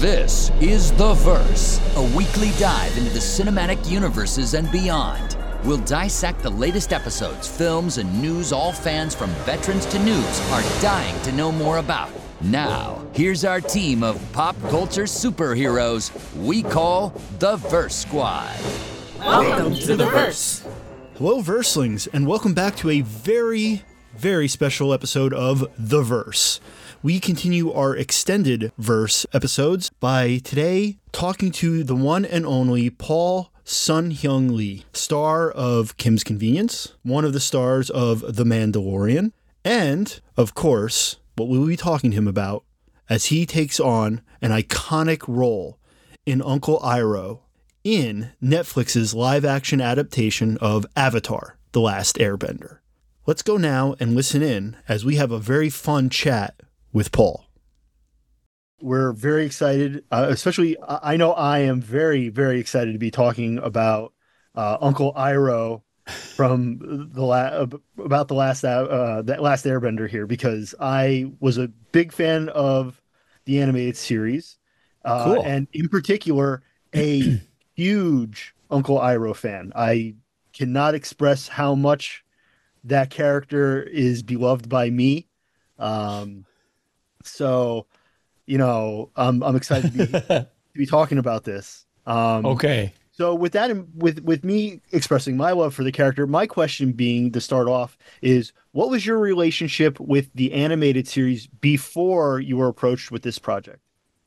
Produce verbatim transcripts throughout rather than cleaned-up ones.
This is The Verse, a weekly dive into the cinematic universes and beyond. We'll dissect the latest episodes, films, and news all fans from veterans to noobs are dying to know more about. Now, here's our team of pop culture superheroes we call the Verse Squad. Welcome to The Verse. Hello, Verselings, and welcome back to a very, very special episode of The Verse. We continue our extended Verse episodes by today talking to the one and only Paul Sun-Hyung Lee, star of Kim's Convenience, one of the stars of The Mandalorian, and, of course, what we'll be talking to him about as he takes on an iconic role in Uncle Iroh in Netflix's live-action adaptation of Avatar: The Last Airbender. Let's go now and listen in as we have a very fun chat with Paul. We're very excited, uh, especially I know I am very, very excited to be talking about uh, Uncle Iroh from the la- about the last uh, that last Airbender here, because I was a big fan of the animated series, uh, cool. and in particular, a huge Uncle Iroh fan. I cannot express how much that character is beloved by me. Um, So, you know, I'm I'm excited to be, to be talking about this. Um, okay. So with that, with with me expressing my love for the character, my question being to start off is, what was your relationship with the animated series before you were approached with this project?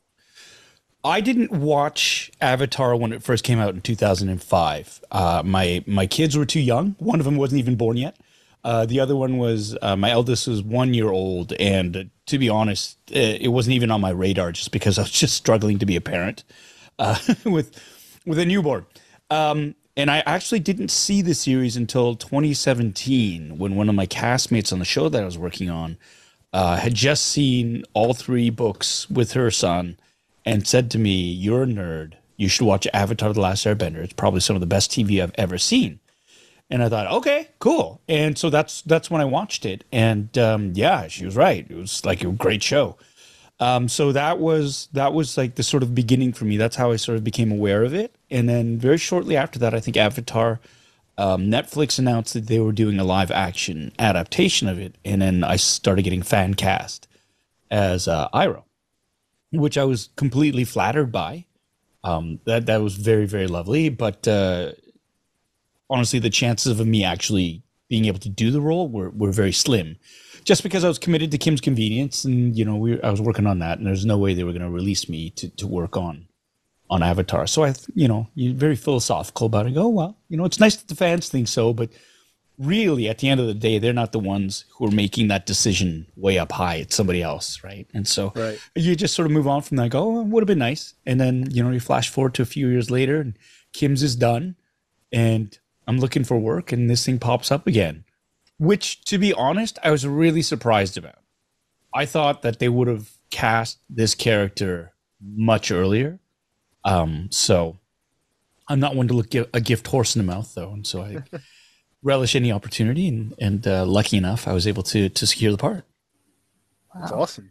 I didn't watch Avatar when it first came out in two thousand five. Uh, my my kids were too young. One of them wasn't even born yet. Uh, the other one was, uh, my eldest was one year old. And uh, to be honest, uh, it wasn't even on my radar just because I was just struggling to be a parent uh, with with a newborn. Um, and I actually didn't see the series until twenty seventeen, when one of my castmates on the show that I was working on uh, had just seen all three books with her son and said to me, "You're a nerd. You should watch Avatar: The Last Airbender. It's probably some of the best T V I've ever seen." And I thought, okay, cool. And so that's that's when I watched it. And um, yeah, she was right. It was like a great show. Um, so that was that was like the sort of beginning for me. That's how I sort of became aware of it. And then very shortly after that, I think Avatar, um, Netflix announced that they were doing a live action adaptation of it. And then I started getting fan cast as uh, Iroh, which I was completely flattered by. Um, that that was very, very lovely. But uh, honestly, the chances of me actually being able to do the role were, were very slim, just because I was committed to Kim's Convenience, and you know we I was working on that, and there's no way they were going to release me to, to work on on Avatar. So I, you know, you're very philosophical about it. Oh well, you know, it's nice that the fans think so, but really, at the end of the day, they're not the ones who are making that decision way up high. It's somebody else, right? And so right. You just sort of move on from that. Go, oh, it would have been nice, and then you know you flash forward to a few years later, and Kim's is done, and I'm looking for work, and this thing pops up again, which, to be honest, I was really surprised about. I thought that they would have cast this character much earlier. Um, so I'm not one to look a gift horse in the mouth, though. And so I relish any opportunity, and, and uh, lucky enough, I was able to to secure the part. Wow. That's awesome.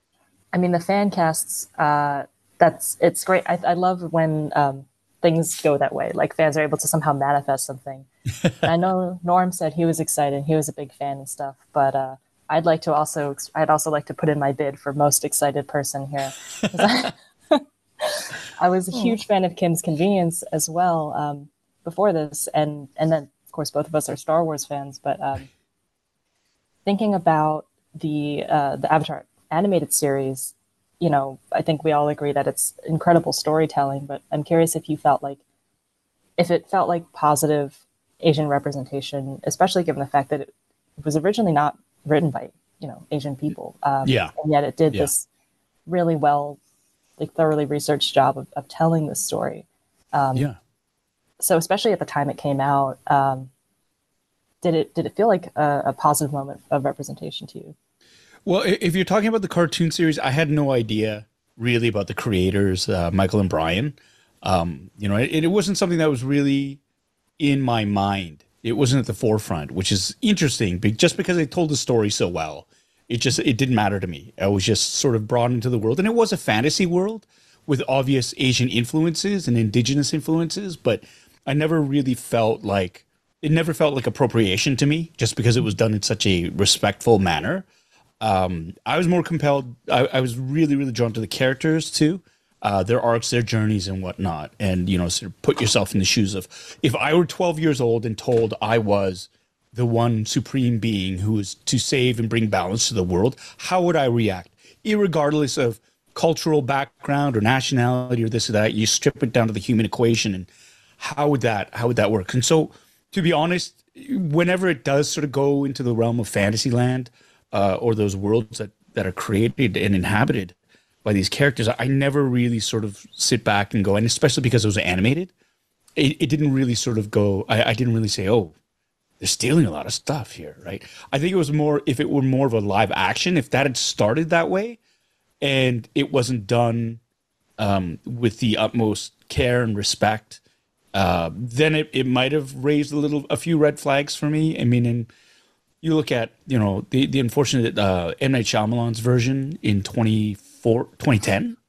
I mean, the fan casts, uh, that's, it's great. I, I love when, um, things go that way, like fans are able to somehow manifest something. I know Norm said he was excited, he was a big fan and stuff, but uh I'd like to also I'd also like to put in my bid for most excited person here. I, I was a huge fan of Kim's Convenience as well, um before this, and and then of course both of us are Star Wars fans, but um thinking about the uh the Avatar animated series, you know, I think we all agree that it's incredible storytelling, but I'm curious if you felt like, if it felt like positive Asian representation, especially given the fact that it was originally not written by, you know, Asian people. Um, yeah. And yet it did yeah. this really well, like thoroughly researched job of, of telling this story. Um, yeah. So especially at the time it came out, um, did it, did it feel like a, a positive moment of representation to you? Well, if you're talking about the cartoon series, I had no idea really about the creators, uh, Michael and Brian. Um, you know, it, it wasn't something that was really in my mind. It wasn't at the forefront, which is interesting, but just because they told the story so well, it just, it didn't matter to me. I was just sort of brought into the world, and it was a fantasy world, with obvious Asian influences and indigenous influences, but I never really felt like it never felt like appropriation to me just because it was done in such a respectful manner. Um, I was more compelled. I, I was really, really drawn to the characters too, uh, their arcs, their journeys, and whatnot. And you know, sort of put yourself in the shoes of if I were twelve years old and told I was the one supreme being who was to save and bring balance to the world, how would I react? Irregardless of cultural background or nationality or this or that, you strip it down to the human equation, and how would that how would that work? And so, to be honest, whenever it does sort of go into the realm of fantasy land, uh, or those worlds that that are created and inhabited by these characters, I never really sort of sit back and go, and especially because it was animated, it, it didn't really sort of go. I, I didn't really say, oh, they're stealing a lot of stuff here, right? I think it was more, if it were more of a live action, if that had started that way and it wasn't done um, with the utmost care and respect, uh, then it, it might have raised a little, a few red flags for me. I mean, and you look at, you know, the, the unfortunate uh, M. Night Shyamalan's version in twenty-four, twenty ten,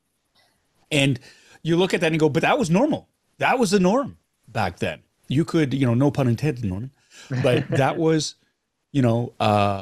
and you look at that and go, but that was normal. That was the norm back then. You could, you know, no pun intended, Norman. But that was, you know, uh,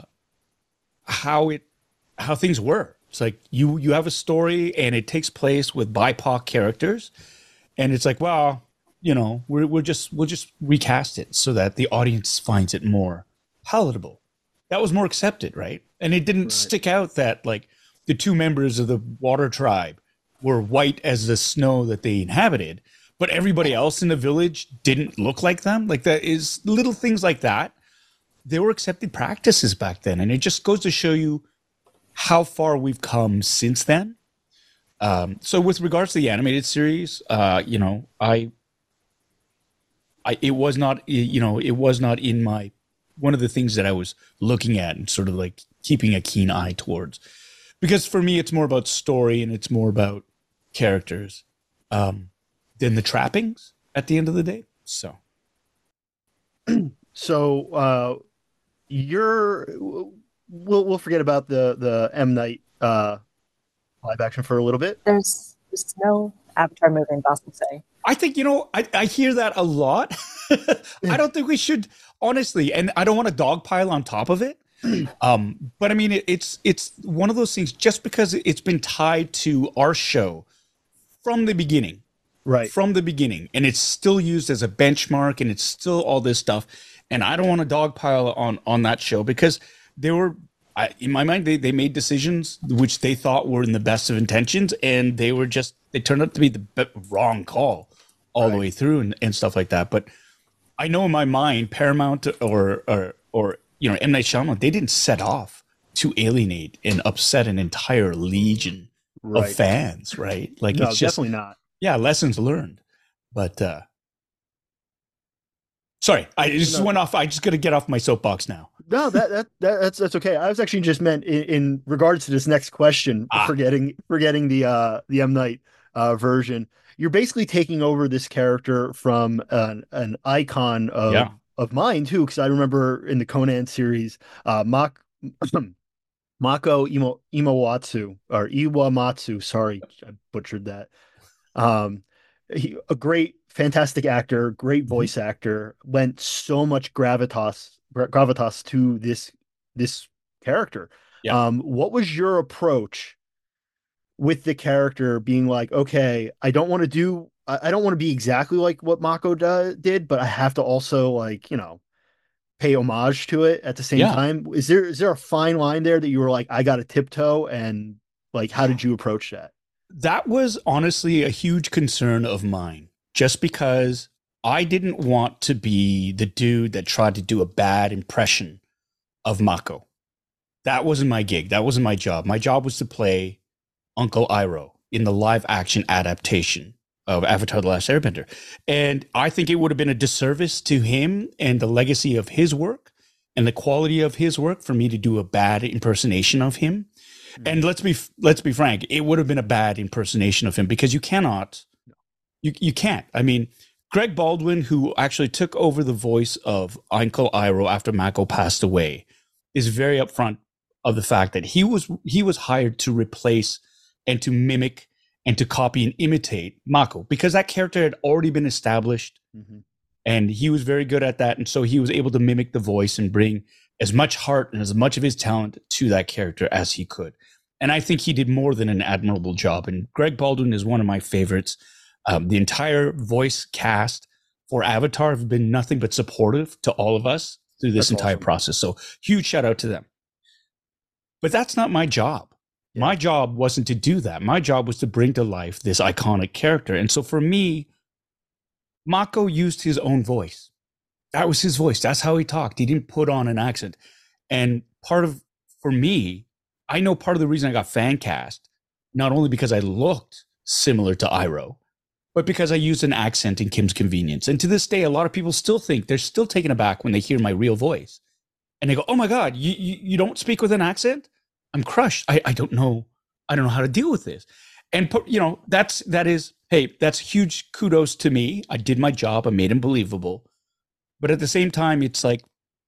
how it, how things were. It's like you, you have a story and it takes place with B I P O C characters, and it's like, well, you know, we're we're just we'll just recast it so that the audience finds it more palatable. That was more accepted, right? And it didn't right. stick out that like the two members of the water tribe were white as the snow that they inhabited, but everybody else in the village didn't look like them. Like that is little things like that. They were accepted practices back then. And it just goes to show you how far we've come since then. Um, so with regards to the animated series, uh, you know, I, I, it was not, you know, it was not in my, one of the things that I was looking at and sort of like keeping a keen eye towards, because for me, it's more about story and it's more about characters. Um, than the trappings at the end of the day. So, so uh, you're we'll we'll forget about the the M. Night uh, live action for a little bit. There's there's no Avatar movie in Boston Say. I think, you know, I, I hear that a lot. I don't think we should, honestly, and I don't want to dogpile on top of it. Um, but I mean, it, it's it's one of those things, just because it's been tied to our show from the beginning. Right. From the beginning. And it's still used as a benchmark and it's still all this stuff. And I don't want to dogpile on, on that show because they were, I, in my mind, they, they made decisions which they thought were in the best of intentions. And they were just, they turned out to be the be- wrong call all right. the way through and, and stuff like that. But I know in my mind, Paramount or, or, or you know, M. Night Shyamalan, they didn't set off to alienate and upset an entire legion right. of fans, right? Like, no, it's just, definitely not. Yeah, lessons learned. But uh sorry, I just no. went off. I just got to get off my soapbox now. No, that, that that that's that's okay. I was actually just meant in, in regards to this next question, ah. forgetting forgetting the uh the M. Night uh version. You're basically taking over this character from an an icon of yeah. of mine too, because I remember in the Conan series, uh Mak Mako Imo Imawatsu or Iwamatsu. Sorry, I butchered that. Um, he, a great, fantastic actor, great voice mm-hmm. actor, lent so much gravitas, gravitas to this, this character. Yeah. Um, what was your approach with the character being like, okay, I don't want to do, I, I don't want to be exactly like what Mako do, did, but I have to also like, you know, pay homage to it at the same yeah. time. Is there, is there a fine line there that you were like, I got to tiptoe, and like, how did you approach that? That was honestly a huge concern of mine, just because I didn't want to be the dude that tried to do a bad impression of Mako. That wasn't my gig. That wasn't my job. My job was to play Uncle Iroh in the live action adaptation of Avatar: The Last Airbender. And I think it would have been a disservice to him and the legacy of his work and the quality of his work for me to do a bad impersonation of him. And let's be let's be frank, it would have been a bad impersonation of him, because you cannot, you you can't. I mean, Greg Baldwin, who actually took over the voice of Uncle Iroh after Mako passed away, is very upfront of the fact that he was he was hired to replace and to mimic and to copy and imitate Mako, because that character had already been established, mm-hmm. and he was very good at that. And so he was able to mimic the voice and bring as much heart and as much of his talent to that character as he could. And I think he did more than an admirable job. And Greg Baldwin is one of my favorites. Um, the entire voice cast for Avatar have been nothing but supportive to all of us through this that's entire awesome. process. So huge shout out to them. But that's not my job. Yeah. My job wasn't to do that. My job was to bring to life this iconic character. And so for me, Mako used his own voice. That was his voice. That's how he talked. He didn't put on an accent. And part of, for me, I know part of the reason I got fan cast, not only because I looked similar to Iroh, but because I used an accent in Kim's Convenience. And to this day, a lot of people still think, they're still taken aback when they hear my real voice. And they go, oh my God, you, you, you don't speak with an accent? I'm crushed. I, I don't know. I don't know how to deal with this. And, you know, that's, that is, hey, that's huge kudos to me. I did my job. I made him believable. But at the same time, it's like,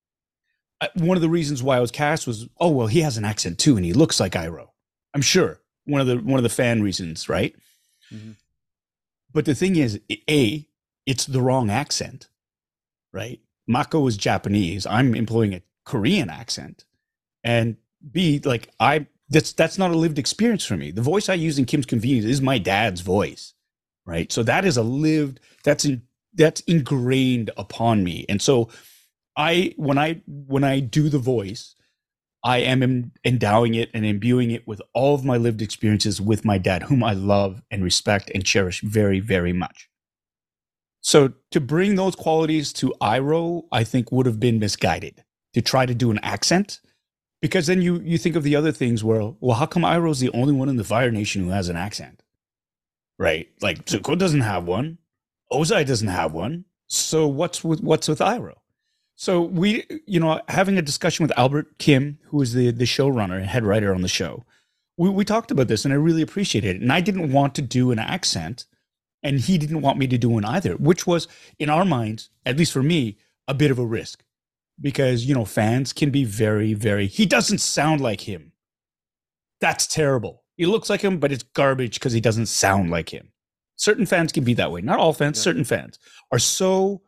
one of the reasons why I was cast was, oh, well, he has an accent too, and he looks like Iroh. I'm sure one of the, one of the fan reasons, right? Mm-hmm. But the thing is, A, it's the wrong accent, right? Mako is Japanese. I'm employing a Korean accent. And B, like, I, that's, that's not a lived experience for me. The voice I use in Kim's Convenience is my dad's voice, right? So that is a lived, that's in, that's ingrained upon me. And so I, when I, when I do the voice, I am endowing it and imbuing it with all of my lived experiences with my dad, whom I love and respect and cherish very, very much. So to bring those qualities to Iroh, I think would have been misguided to try to do an accent, because then you, you think of the other things where, well, how come Iroh's the only one in the Fire Nation who has an accent, right? Like Zuko doesn't have one. Ozai doesn't have one. So what's with, what's with Iroh? So we, you know, having a discussion with Albert Kim, who is the, the showrunner and head writer on the show, we, we talked about this and I really appreciated it. And I didn't want to do an accent and he didn't want me to do one either, which was in our minds, at least for me, a bit of a risk because, you know, fans can be very, very, he doesn't sound like him. That's terrible. He looks like him, but it's garbage because he doesn't sound like him. Certain fans can be that way. Not all fans, yeah. Certain fans are so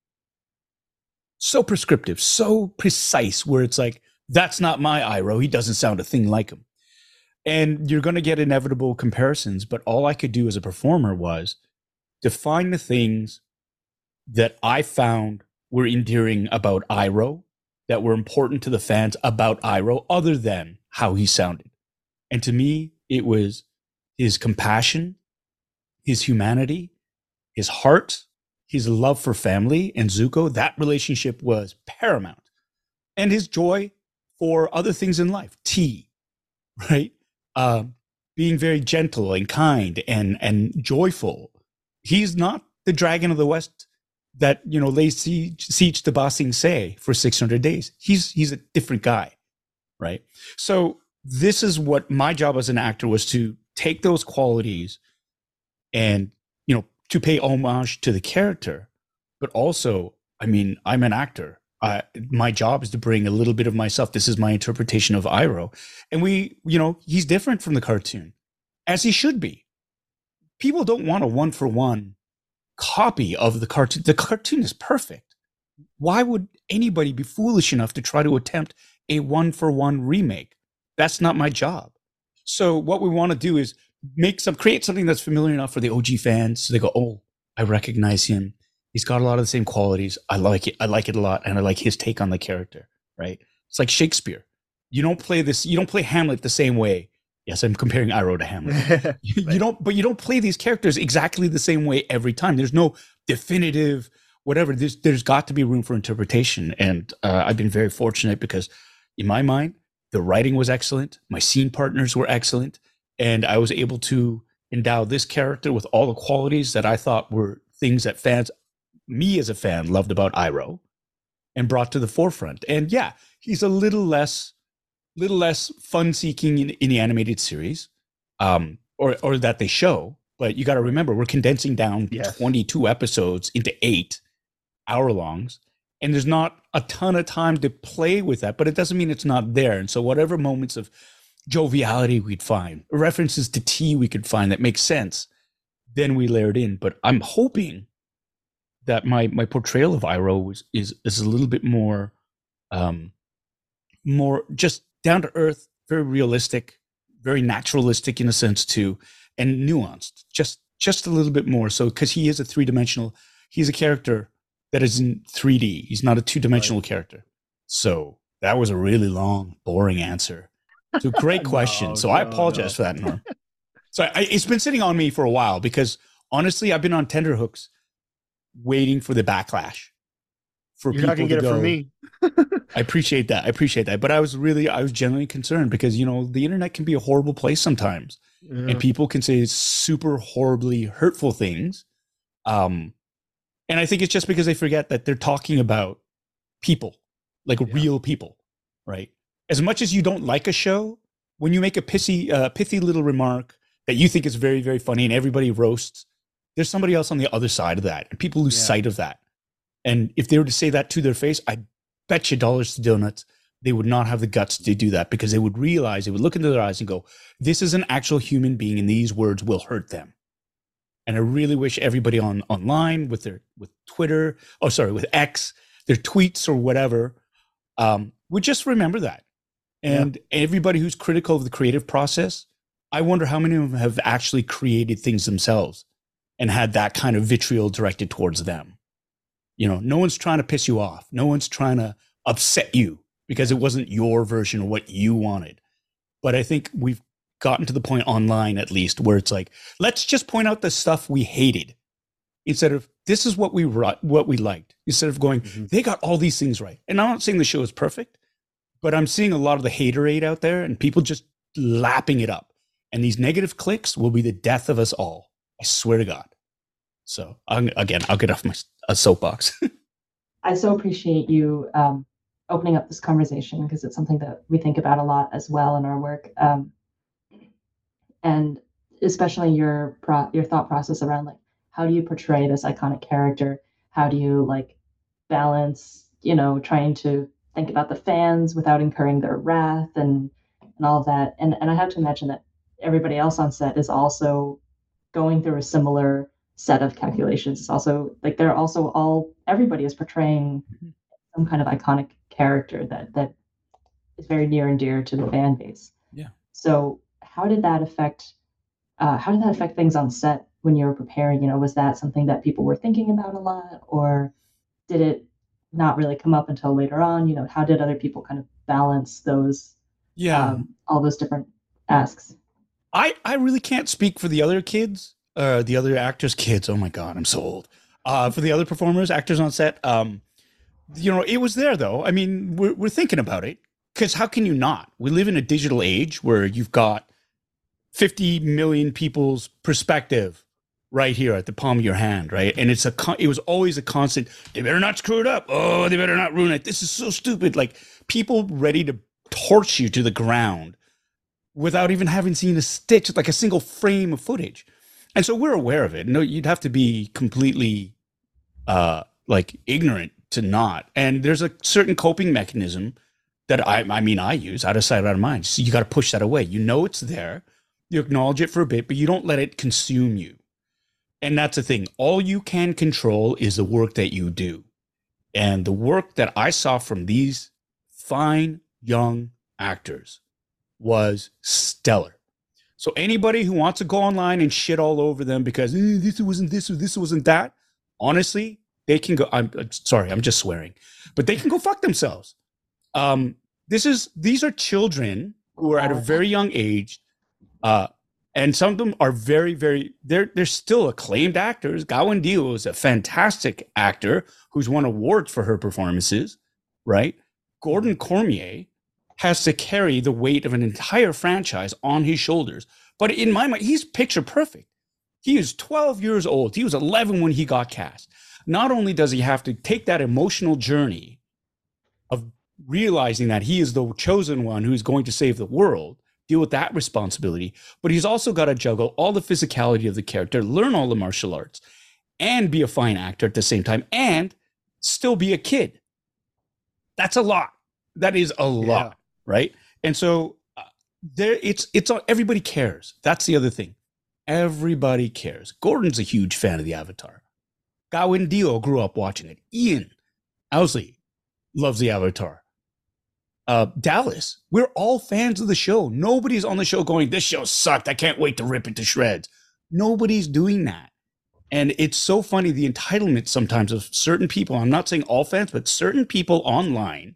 so prescriptive, so precise, where it's like, that's not my Iroh. He doesn't sound a thing like him. And you're going to get inevitable comparisons, but all I could do as a performer was define the things that I found were endearing about Iroh, that were important to the fans about Iroh, other than how he sounded. And to me, it was his compassion, his humanity, his heart, his love for family and Zuko. That relationship was paramount. And his joy for other things in life, tea, right? Uh, being very gentle and kind and, and joyful. He's not the Dragon of the West that, you know, lays siege, siege to Ba Sing Se for six hundred days. He's, he's a different guy, right? So this is what my job as an actor was, to take those qualities and, you know, to pay homage to the character, but also, I mean, I'm an actor. Uh, my job is to bring a little bit of myself. This is my interpretation of Iroh. And we, you know, he's different from the cartoon, as he should be. People don't want a one-for-one copy of the cartoon. The cartoon is perfect. Why would anybody be foolish enough to try to attempt a one-for-one remake? That's not my job. So what we want to do is make some, create something that's familiar enough for the O G fans. So they go, oh, I recognize him. He's got a lot of the same qualities. I like it. I like it a lot. And I like his take on the character, right? It's like Shakespeare. You don't play this, you don't play Hamlet the same way. Yes, I'm comparing Iroh to Hamlet. you, you don't, but you don't play these characters exactly the same way every time. There's no definitive, whatever. There's, there's got to be room for interpretation. And uh, I've been very fortunate because in my mind, the writing was excellent. My scene partners were excellent. And I was able to endow this character with all the qualities that I thought were things that fans, me as a fan, loved about Iroh, and brought to the forefront. And yeah, he's a little less, little less fun-seeking in, in the animated series, um, or or that they show. But you got to remember, we're condensing down yes. twenty-two episodes into eight hour-longs, and there's not a ton of time to play with that. But it doesn't mean it's not there. And so whatever moments of joviality we'd find, references to tea we could find that makes sense. Then we layered in. But I'm hoping that my my portrayal of Iroh was, is is a little bit more, um, more just down to earth, very realistic, very naturalistic in a sense too, and nuanced. Just just a little bit more. So because he is a three dimensional, he's a character that is in three D. He's not a two dimensional right. character. So that was a really long, boring answer. It's a great question. no, so no, I apologize no. for that, Norm. So I, it's been sitting on me for a while because honestly, I've been on tenterhooks waiting for the backlash. For You're people not gonna get to it go, from me. I appreciate that. I appreciate that. But I was really, I was genuinely concerned because, you know, the internet can be a horrible place sometimes. Yeah. And people can say super horribly hurtful things. Um, and I think it's just because they forget that they're talking about people, like yeah. real people, right? As much as you don't like a show, when you make a pissy, uh, pithy little remark that you think is very, very funny and everybody roasts, there's somebody else on the other side of that. And people lose yeah. sight of that. And if they were to say that to their face, I bet you dollars to donuts, they would not have the guts to do that because they would realize, they would look into their eyes and go, this is an actual human being and these words will hurt them. And I really wish everybody on online with their, with Twitter, oh, sorry, with X, their tweets or whatever, um, would just remember that. And yeah. everybody who's critical of the creative process, I wonder how many of them have actually created things themselves and had that kind of vitriol directed towards them. You know, no one's trying to piss you off. No one's trying to upset you because it wasn't your version of what you wanted. But I think we've gotten to the point online, at least, where it's like, let's just point out the stuff we hated instead of this is what we what we liked. Instead of going, mm-hmm. they got all these things right. And I'm not saying the show is perfect, but I'm seeing a lot of the haterade out there and people just lapping it up. And these negative clicks will be the death of us all. I swear to God. So I'm, again, I'll get off my a soapbox. I so appreciate you um, opening up this conversation because it's something that we think about a lot as well in our work, um, and especially your pro- your thought process around like how do you portray this iconic character? How do you like balance, you know, trying to think about the fans without incurring their wrath and and all of that. And and I have to imagine that everybody else on set is also going through a similar set of calculations. It's also like they're also all everybody is portraying some kind of iconic character that that is very near and dear to the fan base. Yeah. So how did that affect uh, how did that affect things on set when you were preparing? You know, was that something that people were thinking about a lot, or did it not really come up until later on? You know, how did other people kind of balance those? Yeah, um, all those different asks. I I really can't speak for the other kids. Uh, the other actors, kids, oh my God, I'm so old. Uh, for the other performers, actors on set, um, you know, it was there though. I mean, we're, we're thinking about it because how can you not? We live in a digital age where you've got fifty million people's perspective right here at the palm of your hand, right? And it's a, con- it was always a constant, they better not screw it up. Oh, they better not ruin it. This is so stupid. Like people ready to torch you to the ground without even having seen a stitch, like a single frame of footage. And so we're aware of it. No, you'd have to be completely uh, like ignorant to not. And there's a certain coping mechanism that I, I mean, I use out of sight, out of mind. So you got to push that away. You know, it's there. You acknowledge it for a bit, but you don't let it consume you. And that's the thing. All you can control is the work that you do. And the work that I saw from these fine young actors was stellar. So anybody who wants to go online and shit all over them because eh, this wasn't this or this wasn't that, honestly, they can go. I'm, I'm sorry, I'm just swearing, but they can go fuck themselves. Um, this is these are children who are at a very young age, uh, and some of them are very, very. They're they're still acclaimed actors. Gao Dio is a fantastic actor who's won awards for her performances. Right, Gordon Cormier has to carry the weight of an entire franchise on his shoulders. But in my mind, he's picture perfect. He is twelve years old. He was eleven when he got cast. Not only does he have to take that emotional journey of realizing that he is the chosen one who's going to save the world, deal with that responsibility, but he's also got to juggle all the physicality of the character, learn all the martial arts, and be a fine actor at the same time, and still be a kid. That's a lot. That is a lot. Yeah. Right. And so uh, there it's it's on everybody cares. That's the other thing. Everybody cares. Gordon's a huge fan of the Avatar. Gawain Dio grew up watching it. Ian Owsley loves the Avatar. Uh, Dallas, we're all fans of the show. Nobody's on the show going, this show sucked. I can't wait to rip it to shreds. Nobody's doing that. And it's so funny, the entitlement sometimes of certain people, I'm not saying all fans, but certain people online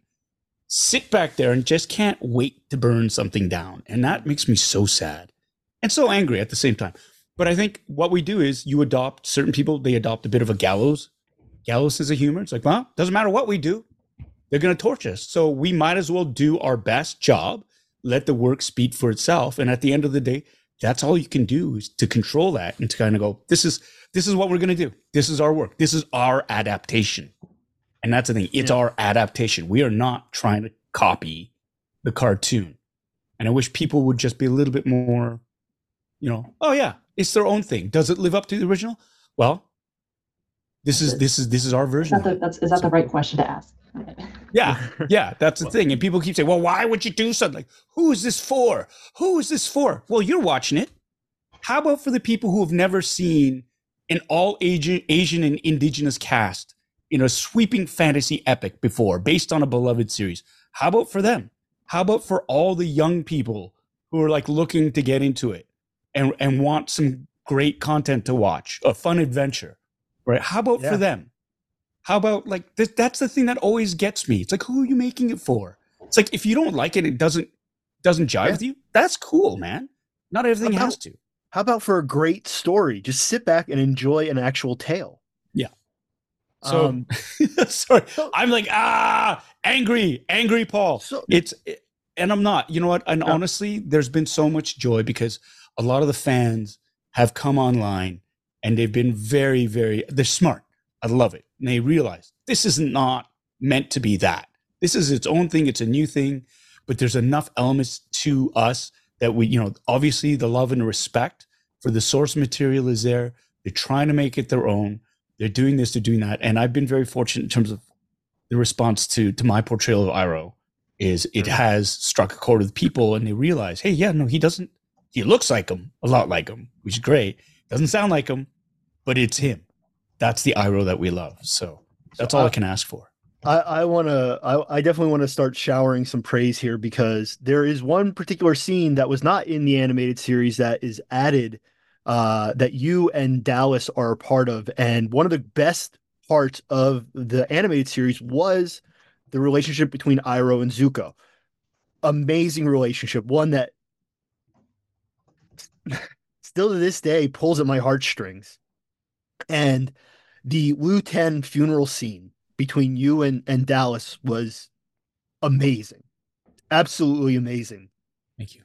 sit back there and just can't wait to burn something down. And that makes me so sad and so angry at the same time. But I think what we do is you adopt certain people, they adopt a bit of a gallows, gallows sense of humor. It's like, well, doesn't matter what we do. They're going to torch us. So we might as well do our best job, let the work speak for itself. And at the end of the day, that's all you can do is to control that and to kind of go, this is, this is what we're going to do. This is our work. This is our adaptation. And that's the thing. It's yeah. our adaptation. We are not trying to copy the cartoon. And I wish people would just be a little bit more, you know, oh yeah, it's their own thing. Does it live up to the original? Well, this is, this is, this is our version. Is that the, that's, is that the right question to ask? Yeah, yeah, that's the thing. And people keep saying, well, why would you do something? Like, who is this for? Who is this for? Well, you're watching it. How about for the people who have never seen an all Asian, Asian and indigenous cast in a sweeping fantasy epic before, based on a beloved series? How about for them? How about for all the young people who are like looking to get into it and, and want some great content to watch, a fun adventure, right? How about yeah. for them? How about like, th- that's the thing that always gets me. It's like, who are you making it for? It's like, if you don't like it, it doesn't, doesn't jive yeah. with you. That's cool, man. Not everything about, has to. How about for a great story? Just sit back and enjoy an actual tale. Yeah. So, um, sorry, I'm like, ah, angry, angry Paul. So, it's, it, and I'm not, you know what? And no. honestly, there's been so much joy because a lot of the fans have come online and they've been very, very, they're smart. I love it. And they realize this is not meant to be that. This is its own thing. It's a new thing, but there's enough elements to us that we, you know, obviously the love and respect for the source material is there. They're trying to make it their own. They're doing this, they're doing that. And I've been very fortunate in terms of the response to, to my portrayal of Iroh is it has struck a chord with people and they realize, hey, yeah, no, he doesn't, he looks like him, a lot like him, which is great. Doesn't sound like him, but it's him. That's the Iroh that we love. So that's so all I, I can ask for. I, I want to, I, I definitely want to start showering some praise here because there is one particular scene that was not in the animated series that is added uh, that you and Dallas are a part of. And one of the best parts of the animated series was the relationship between Iroh and Zuko. Amazing relationship. One that still to this day pulls at my heartstrings. And the Lu Ten funeral scene between you and, and Dallas was amazing. Absolutely amazing. Thank you.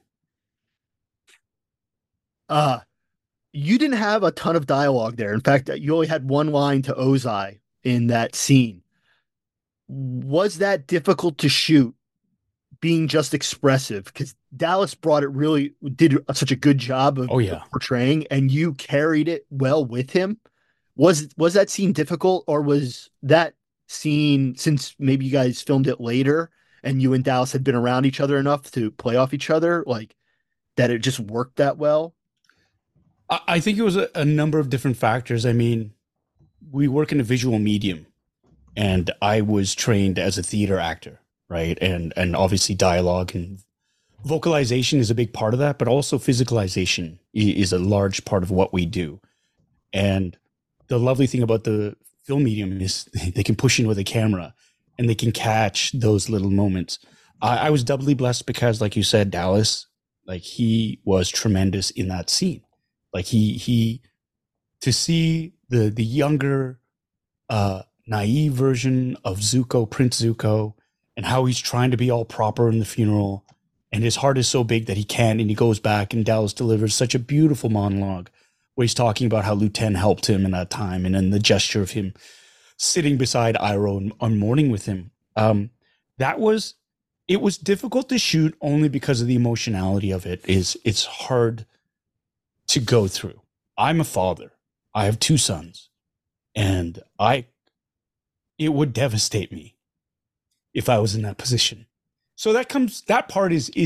Uh, you didn't have a ton of dialogue there. In fact, you only had one line to Ozai in that scene. Was that difficult to shoot, being just expressive? Because Dallas brought it really, did such a good job of, oh, yeah. of portraying, and you carried it well with him. Was was that scene difficult, or was that scene, since maybe you guys filmed it later and you and Dallas had been around each other enough to play off each other, like that it just worked that well? I think it was a, a number of different factors. I mean, we work in a visual medium, and I was trained as a theater actor, right? And and obviously dialogue and vocalization is a big part of that, but also physicalization is a large part of what we do. And the lovely thing about the film medium is they can push in with a camera and they can catch those little moments. I, I was doubly blessed because, like you said, Dallas, like he was tremendous in that scene. Like he, he, to see the, the younger, uh, naive version of Zuko, Prince Zuko, and how he's trying to be all proper in the funeral. And his heart is so big that he can't, and he goes back, and Dallas delivers such a beautiful monologue where he's talking about how Lu Ten helped him in that time, and then the gesture of him sitting beside Iroh and, and mourning with him. Um, that was, it was difficult to shoot only because of the emotionality of it. Is it's hard to go through. I'm a father. I have two sons, and I, it would devastate me if I was in that position. So that comes, that part is, is,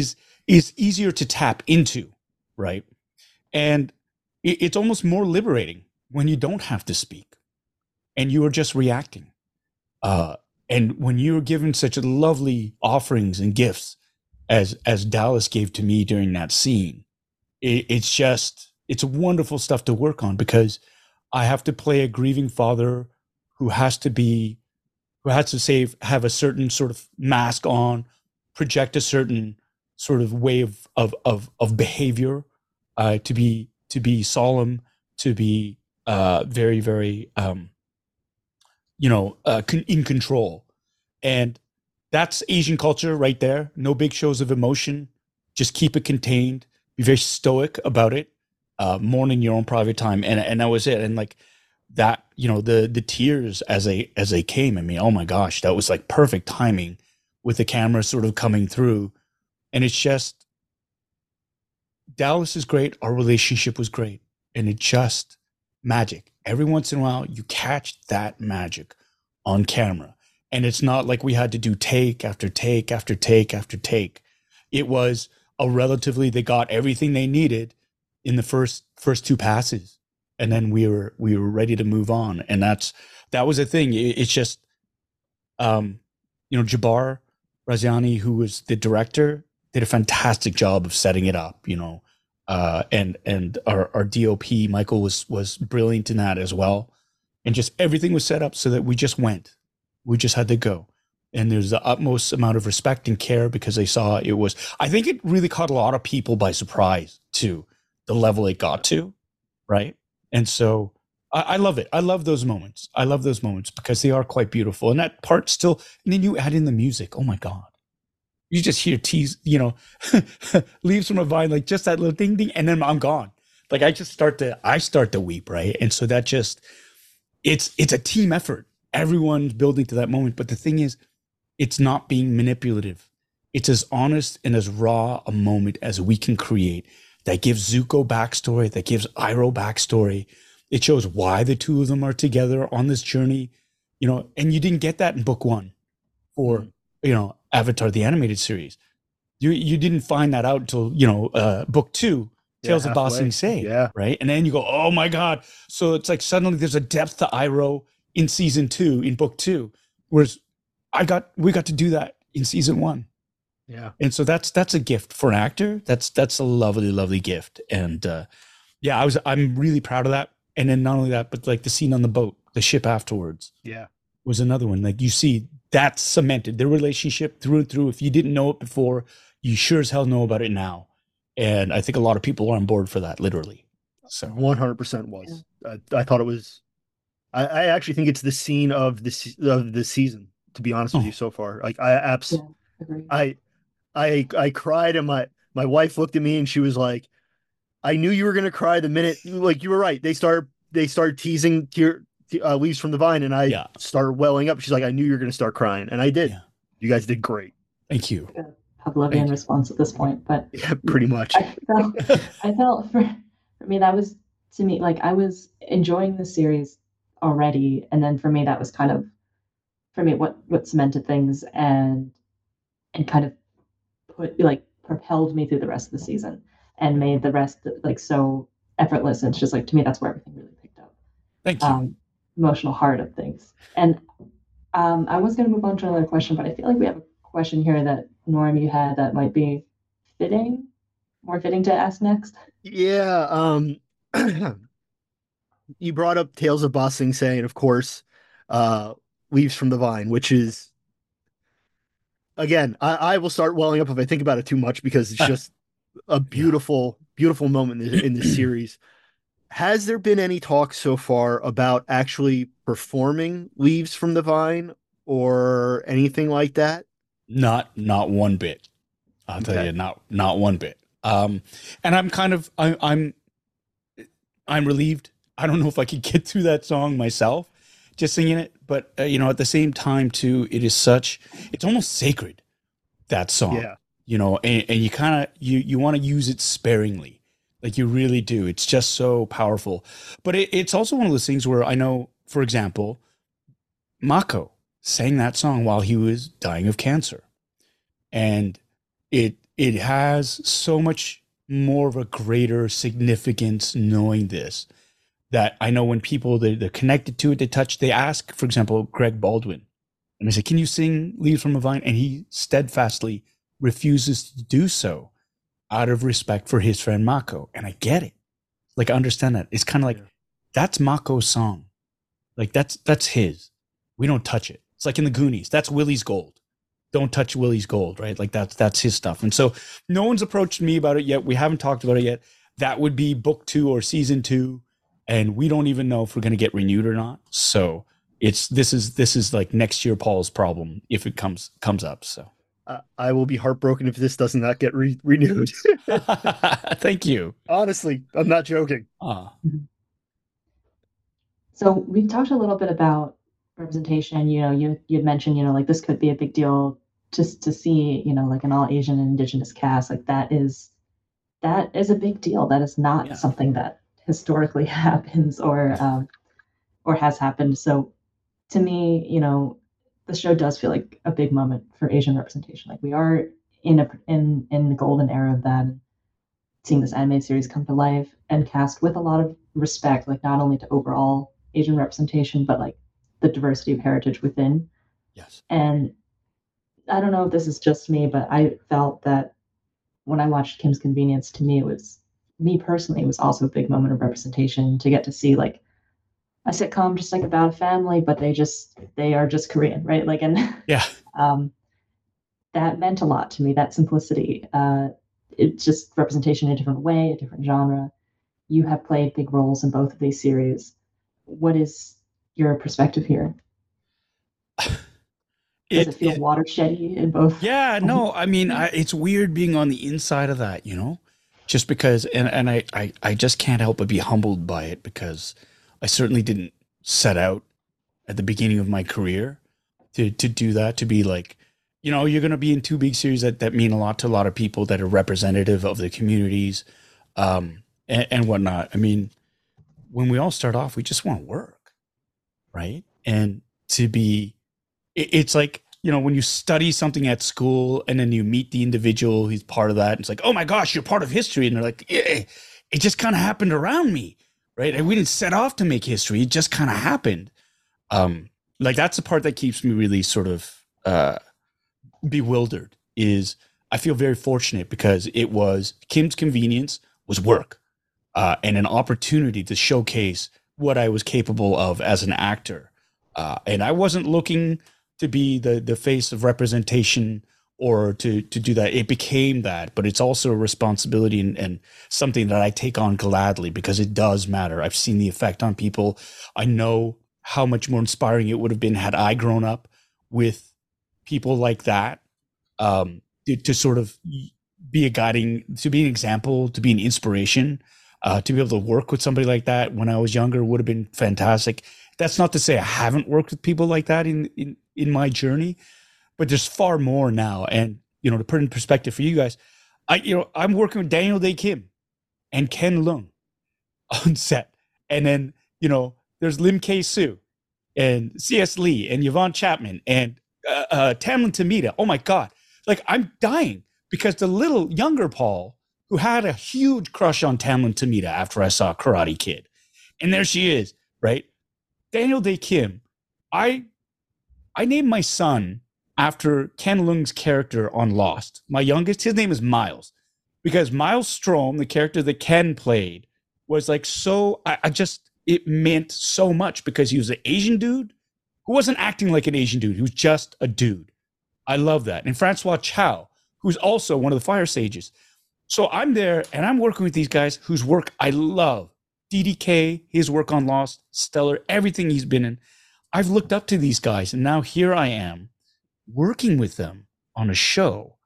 is easier to tap into, right? And it, it's almost more liberating when you don't have to speak and you are just reacting. Uh, and when you're given such lovely offerings and gifts as as Dallas gave to me during that scene, it, it's just it's wonderful stuff to work on, because I have to play a grieving father who has to be who has to say have a certain sort of mask on, project a certain sort of way of of of, of behavior, uh, to be to be solemn, to be uh, very very um, you know uh, con- in control, and that's Asian culture right there. No big shows of emotion, just keep it contained, be very stoic about it, uh, mourn in your own private time, and and that was it. And like that, you know, the the tears as they as they came. I mean, oh my gosh, that was like perfect timing with the camera sort of coming through. And it's just, Dallas is great. Our relationship was great. And it just magic. Every once in a while, you catch that magic on camera. And it's not like we had to do take after take after take after take. It was a relatively, they got everything they needed in the first first two passes. And then we were we were ready to move on. And that's that was a thing. It, it's just um, you know, Jabbar Raziani, who was the director, did a fantastic job of setting it up, you know, uh, and and our, our D O P, Michael, was was brilliant in that as well. And just everything was set up so that we just went. We just had to go. And there's the utmost amount of respect and care, because they saw it was, I think it really caught a lot of people by surprise too, the level it got to, right? And so I, I love it. I love those moments. I love those moments because they are quite beautiful. And that part still, and then you add in the music. Oh my God. You just hear tease, you know, leaves from a vine, like just that little ding ding, and then I'm gone. Like I just start to, I start to weep, right? And so that just, it's it's a team effort. Everyone's building to that moment. But the thing is, it's not being manipulative. It's as honest and as raw a moment as we can create that gives Zuko backstory, that gives Iroh backstory. It shows why the two of them are together on this journey, you know, and you didn't get that in book one or, you know, Avatar, the animated series. You you didn't find that out until, you know, uh, book two, Tales yeah, of Ba Sing Se, yeah. right? And then you go, oh my God. So it's like suddenly there's a depth to Iroh in season two, in book two, whereas I got we got to do that in season one. Yeah. And so that's that's a gift for an actor. That's that's a lovely, lovely gift. And uh, yeah, I was I'm really proud of that. And then not only that, but like the scene on the boat, the ship afterwards. Yeah. Was another one. Like you see, that's cemented their relationship through and through. If you didn't know it before, you sure as hell know about it now. And I think a lot of people are on board for that, literally. So one hundred percent was. I, I thought it was. I, I actually think it's the scene of the of the season. To be honest with oh. you, so far, like I absolutely, yeah, I, I, I cried, and my my wife looked at me and she was like, "I knew you were gonna cry the minute like you were right." They start they start teasing tear, uh, Leaves from the Vine, and I yeah. started welling up. She's like, "I knew you were gonna start crying," and I did. Yeah. You guys did great. Thank you. Pavlovian response at this point, but yeah, pretty much. I felt, I felt for, for me that was to me like I was enjoying the series already, and then for me that was kind of for me what what cemented things and and kind of put like propelled me through the rest of the season and made the rest like so effortless. And it's just like to me that's where everything really picked up. Thank you. Um, emotional heart of things. And um, I was going to move on to another question, but I feel like we have a question here that Norm you had that might be fitting, more fitting to ask next. Yeah. Um, you brought up Tales of Ba Sing Se, and of course, uh, Leaves from the Vine, which is, again, I, I will start welling up if I think about it too much because it's just a beautiful, yeah. beautiful moment in, in this series. Has there been any talk so far about actually performing Leaves from the Vine or anything like that? Not, not one bit. I'll tell okay. you, not, not one bit. Um, and I'm kind of, I, I'm, I'm relieved. I don't know if I could get through that song myself, just singing it. But, uh, you know, at the same time, too, it is such, it's almost sacred, that song. Yeah. You know, and, and you kind of, you, you want to use it sparingly. Like you really do. It's just so powerful. But it, it's also one of those things where I know, for example, Mako sang that song while he was dying of cancer. And it it has so much more of a greater significance knowing this, that I know when people, they're, they're connected to it, they touch, they ask, for example, Greg Baldwin, and they say, can you sing Leaves from a Vine? And he steadfastly refuses to do so out of respect for his friend Mako. And I get it. Like, I understand that. It's kind of like, yeah. That's Mako's song. Like, that's that's his. We don't touch it. It's like in the Goonies. That's Willie's gold. Don't touch Willie's gold, right? Like, that's that's his stuff. And so no one's approached me about it yet. We haven't talked about it yet. That would be book two or season two. And we don't even know if we're going to get renewed or not. So it's this is this is like next year Paul's problem if it comes comes up. So uh, I will be heartbroken if this does not get re- renewed. Thank you. Honestly, I'm not joking. Uh. So we've talked a little bit about representation. You know, you you'd mentioned, you know, like this could be a big deal just to see, you know, like an all Asian and Indigenous cast. Like that is that is a big deal. That is not yeah. something that historically happens or um, or has happened. So to me, you know, the show does feel like a big moment for Asian representation. Like we are in a in in the golden era of that. Seeing this animated series come to life and cast with a lot of respect, like not only to overall Asian representation, but like the diversity of heritage within. Yes. And I don't know if this is just me, but I felt that when I watched Kim's Convenience, to me, it was me personally, it was also a big moment of representation to get to see like a sitcom just like about a family, but they just, they are just Korean, right? Like, and yeah, um, that meant a lot to me, that simplicity. Uh, it's just representation in a different way, a different genre. You have played big roles in both of these series. What is your perspective here? Does it, it feel it, watershedy in both? Yeah, no, I mean, I, it's weird being on the inside of that, you know, just because, and, and I, I, I just can't help but be humbled by it because I certainly didn't set out at the beginning of my career to, to do that, to be like, you know, you're going to be in two big series that, that mean a lot to a lot of people that are representative of the communities um, and, and whatnot. I mean, when we all start off, we just want to work, right? And to be, it, it's like, you know, when you study something at school and then you meet the individual who's part of that, and it's like, oh my gosh, you're part of history. And they're like, yeah, it just kind of happened around me, right? And we didn't set off to make history. It just kind of happened. Um, like that's the part that keeps me really sort of uh, bewildered is I feel very fortunate because it was Kim's Convenience was work uh, and an opportunity to showcase what I was capable of as an actor. Uh, and I wasn't looking to be the the face of representation or to to do that. It became that, but it's also a responsibility and, and something that I take on gladly because it does matter. I've seen the effect on people. I know how much more inspiring it would have been had I grown up with people like that, um, to, to sort of be a guiding, to be an example, to be an inspiration, uh, to be able to work with somebody like that when I was younger would have been fantastic. That's not to say I haven't worked with people like that in, in, in my journey, but there's far more now. And, you know, to put in perspective for you guys, I, you know, I'm working with Daniel Day Kim and Ken Leung on set. And then, you know, there's Lim K. Soo and C S. Lee and Yvonne Chapman and uh, uh, Tamlin Tomita. Oh my God. Like I'm dying because the little younger Paul who had a huge crush on Tamlin Tomita after I saw Karate Kid. And there she is, right? Daniel Day Kim, I I named my son after Ken Leung's character on Lost. My youngest, his name is Miles, because Miles Strom, the character that Ken played, was like so, I, I just, it meant so much because he was an Asian dude who wasn't acting like an Asian dude. He was just a dude. I love that. And Francois Chow, who's also one of the Fire Sages. So I'm there and I'm working with these guys whose work I love. D D K, his work on Lost, stellar, everything he's been in. I've looked up to these guys, and now here I am working with them on a show.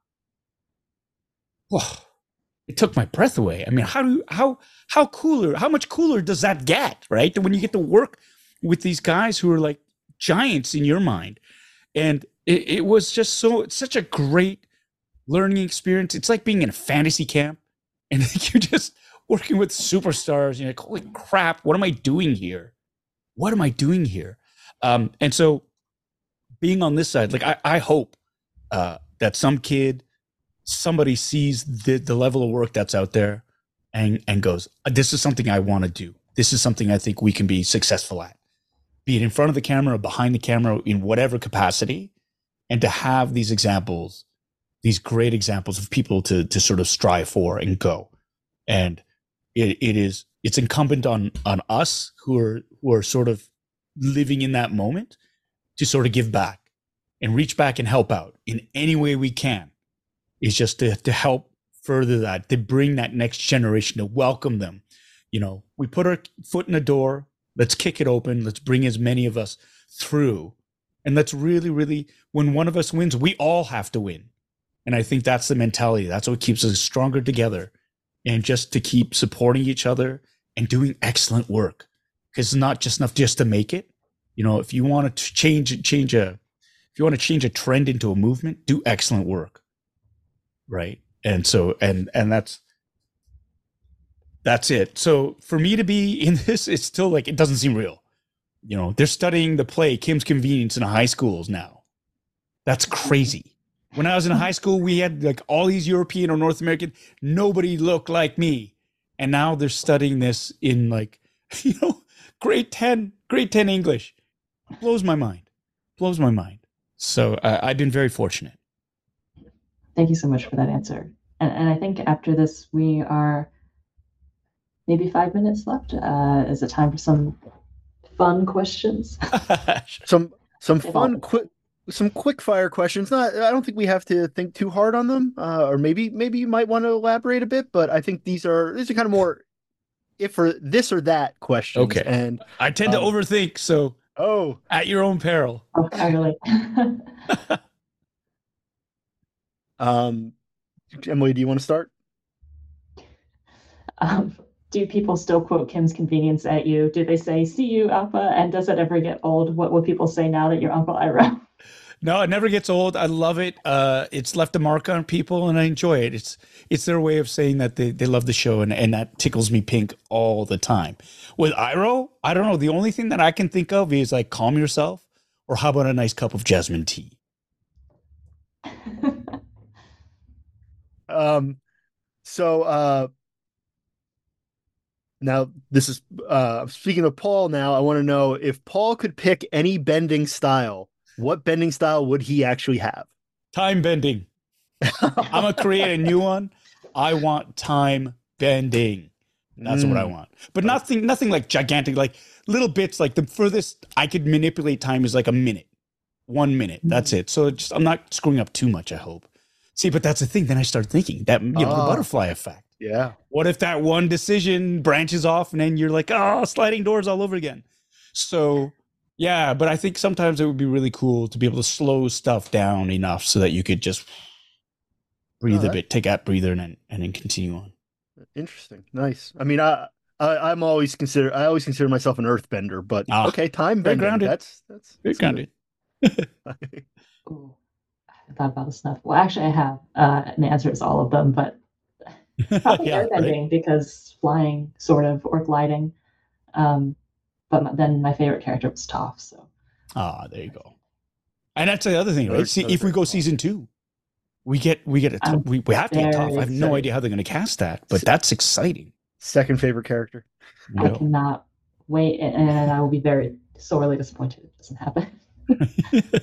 Whoa, it took my breath away. I mean, how do how how cooler, how much cooler does that get, right? When you get to work with these guys who are like giants in your mind. And it, it was just so, it's such a great learning experience. It's like being in a fantasy camp, and you're just working with superstars. You're like, holy crap, what am I doing here? What am I doing here? Um, and so being on this side, like I, I hope uh, that some kid somebody sees the, the level of work that's out there and, and goes, this is something I want to do. This is something I think we can be successful at, be it in front of the camera or behind the camera in whatever capacity. And to have these examples, these great examples of people to, to sort of strive for and go. And it, it is, it's incumbent on, on us who are, who are sort of living in that moment to sort of give back and reach back and help out in any way we can. Is just to, to help further that, to bring that next generation, to welcome them. You know, we put our foot in the door, let's kick it open, let's bring as many of us through. And let's really, really, when one of us wins, we all have to win. And I think that's the mentality. That's what keeps us stronger together. And just to keep supporting each other and doing excellent work. Because it's not just enough just to make it. You know, if you want to change, change a, if you want to change a trend into a movement, do excellent work. Right. And so, and, and that's, that's it. So for me to be in this, it's still like, it doesn't seem real. You know, they're studying the play Kim's Convenience in high schools now. That's crazy. When I was in high school, we had like all these European or North American, nobody looked like me. And now they're studying this in like, you know, grade ten, grade ten English. Blows my mind. Blows my mind. So uh, I've been very fortunate. Thank you so much for that answer. And, and I think after this, we are maybe five minutes left. Uh, is it time for some fun questions? some some They've fun all- quick some quick fire questions. Not I don't think we have to think too hard on them. Uh, or maybe maybe you might want to elaborate a bit, but I think these are these are kind of more if or this or that questions. Okay. And I tend to Um, overthink, so oh, at your own peril. Oh, I really. um Emily, do you want to start? um, do people still quote Kim's Convenience at you? Do they say, see you, Alpha? And does it ever get old? What will people say now that you're Uncle Iroh? No, it never gets old. I love it. Uh, it's left a mark on people, and I enjoy it. It's it's their way of saying that they, they love the show, and, and that tickles me pink all the time. With Iroh, I don't know. The only thing that I can think of is like calm yourself, or how about a nice cup of jasmine tea? Um, so uh, now this is uh, speaking of Paul. Now I want to know if Paul could pick any bending style, what bending style would he actually have? Time bending. I'm gonna create a new one. I want time bending. That's what I Mm. want. But nothing, nothing like gigantic, like little bits. Like the furthest I could manipulate time is like a minute, one minute. That's it. So just I'm not screwing up too much. I hope. See, but that's the thing. Then I start thinking that, you know, the Ah. butterfly effect. Yeah. What if that one decision branches off and then you're like, oh, sliding doors all over again? So, yeah, but I think sometimes it would be really cool to be able to slow stuff down enough so that you could just breathe a Alright. bit, take that breather, and then and then continue on. Interesting. Nice. I mean, I, I I'm always consider I always consider myself an earthbender, but Ah, okay, time very bending. grounded. That's that's, Very that's grounded. Ooh, I haven't thought about this enough. Well, actually, I have. Uh, and the answer is all of them, but probably Yeah, right? airbending because flying, sort of, or gliding. Um, but my, then my favorite character was Toph. So Ah, there you go. And that's the other thing, right? Another- See, another if we great go call. season two, we get we get a I'm we, we have to get very Toph. I have no excited. idea how they're going to cast that, but that's exciting. Second favorite character. You I know? cannot wait, and, and I will be very sorely disappointed if it doesn't happen.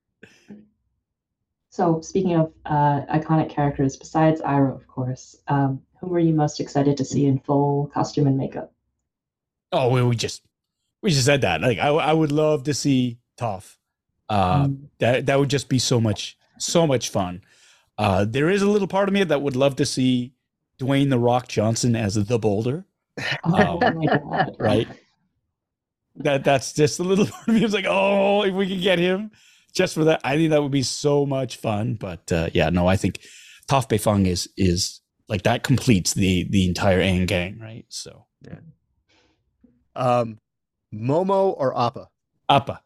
So, speaking of uh, iconic characters, besides Iroh, of course, um, who were you most excited to see in full costume and makeup? Oh, well, we just we just said that. Like, I I would love to see Toph. Uh, Mm. that that would just be so much so much fun. Uh, there is a little part of me that would love to see Dwayne the Rock Johnson as the Boulder. Oh, Oh, my god! right. That that's just a little part of me. It's like, oh, if we could get him just for that, I think that would be so much fun. But uh, yeah, no, I think Toph Beifong is is like that completes the the entire Aang gang, right? So Um, Momo or Appa? Appa,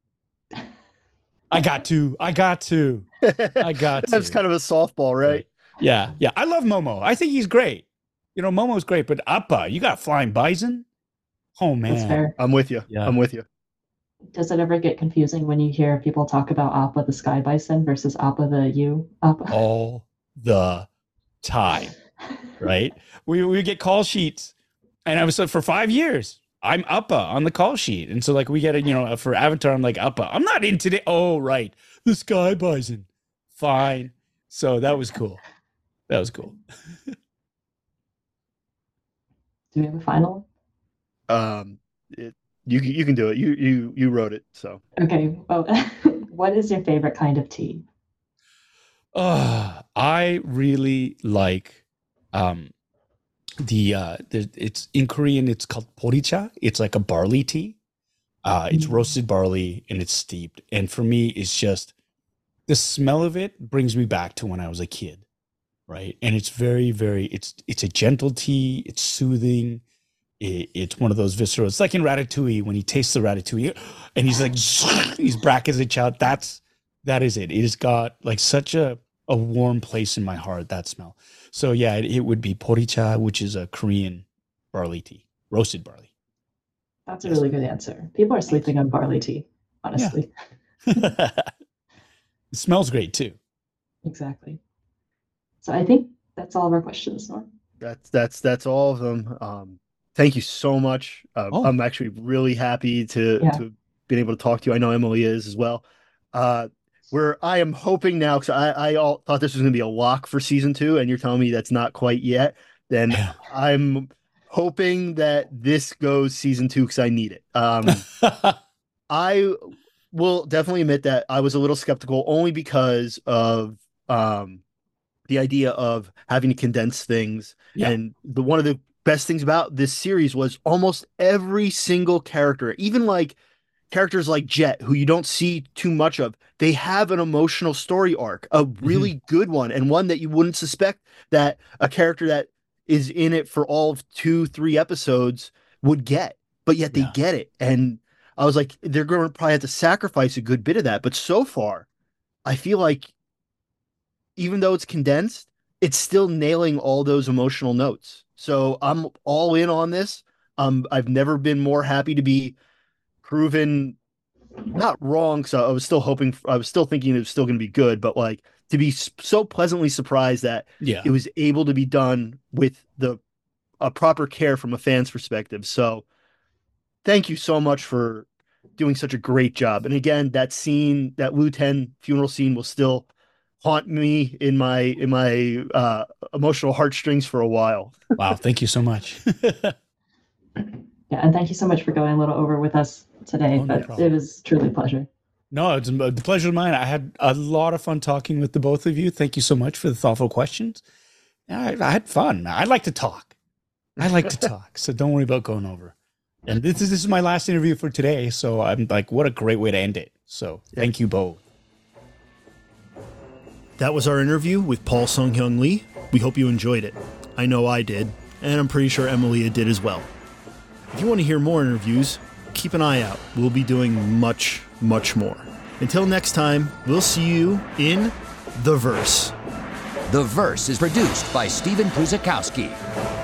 I got to, I got to, I got to. That's kind of a softball, right? Yeah, yeah. I love Momo. I think he's great. You know, Momo's great, but Appa, you got Flying Bison. Oh man, That's fair. I'm with you. Yeah. I'm with you. Does it ever get confusing when you hear people talk about Appa the Sky Bison versus Appa the U Appa? all the time, right? We we get call sheets, and I was like, for five years, I'm Appa on the call sheet, and so like we get it, you know, for Avatar, I'm like Appa. I'm not in today. Oh, right, the Sky Bison. Fine. So that was cool. That was cool. Do we have a final? Um, it, you you can do it. You you you wrote it, so Okay. Well, what is your favorite kind of tea? Uh, I really like um the uh the, it's in Korean it's called boricha. It's like a barley tea. Uh it's Mm. roasted barley and it's steeped. And for me it's just the smell of it brings me back to when I was a kid. Right? And it's very very it's it's a gentle tea, it's soothing. It, it's one of those visceral. It's like in Ratatouille when he tastes the Ratatouille and he's like he's brackets it out. That's that is it. It has got like such a, a warm place in my heart, that smell. So yeah, it, it would be boricha, which is a Korean barley tea, roasted barley. That's a really good answer. People are sleeping on barley tea, honestly. It smells great too. Exactly. So I think that's all of our questions, Norm. that's that's that's all of them. Um, thank you so much. Uh, Oh. I'm actually really happy to Yeah. to been able to talk to you. I know Emily is as well. Uh, where I am hoping now, because I I all thought this was going to be a lock for season two, and you're telling me that's not quite yet. Then Yeah. I'm hoping that this goes season two because I need it. Um, I will definitely admit that I was a little skeptical only because of um, the idea of having to condense things. Yeah. And the one of the best things about this series was almost every single character, even like characters like Jet, who you don't see too much of, they have an emotional story arc, a really good one, and one that you wouldn't suspect that a character that is in it for all of two, three episodes would get, but yet they Yeah. get it. And I was like, they're going to probably have to sacrifice a good bit of that. But so far, I feel like even though it's condensed, it's still nailing all those emotional notes. So I'm all in on this. Um, I've never been more happy to be proven not wrong. So I was still hoping, I was still thinking it was still going to be good, but like to be s- so pleasantly surprised that Yeah. it was able to be done with the a proper care from a fan's perspective. So thank you so much for doing such a great job. And again, that scene, that Wu Ten funeral scene will still haunt me in my in my uh, emotional heartstrings for a while. Wow. Thank you so much. Yeah, and thank you so much for going a little over with us today, Oh, no but problem. it was truly a pleasure. No, it's a pleasure of mine. I had a lot of fun talking with the both of you. Thank you so much for the thoughtful questions. I, I had fun. I like to talk. I like to talk. So don't worry about going over. And this is this is my last interview for today. So I'm like, what a great way to end it. So thank you both. That was our interview with Paul Sung-hyun Lee. We hope you enjoyed it. I know I did, and I'm pretty sure Emilia did as well. If you want to hear more interviews, keep an eye out. We'll be doing much, much more. Until next time, we'll see you in The Verse. The Verse is produced by Stephen Kuzakowski.